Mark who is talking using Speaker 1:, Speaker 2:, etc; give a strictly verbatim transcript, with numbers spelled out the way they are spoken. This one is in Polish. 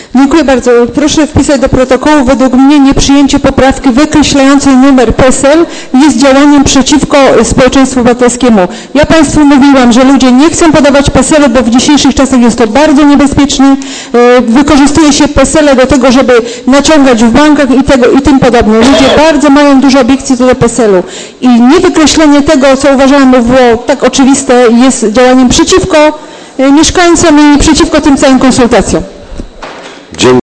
Speaker 1: Dziękuję bardzo. Proszę wpisać do protokołu, według mnie nieprzyjęcie poprawki wykreślającej numer P E S E L jest działaniem przeciwko społeczeństwu obywatelskiemu. Ja Państwu mówiłam, że ludzie nie chcą podawać P E S E L-u, bo w dzisiejszych czasach jest to bardzo niebezpieczne. Wykorzystuje się P E S E L-e do tego, żeby naciągać w bankach i, tego, i tym podobne. Ludzie bardzo mają dużo obiekcji do P E S E L-u. I niewykreślenie tego, co uważałam było tak oczywiste, jest działaniem przeciwko mieszkańcom i przeciwko tym całym konsultacjom.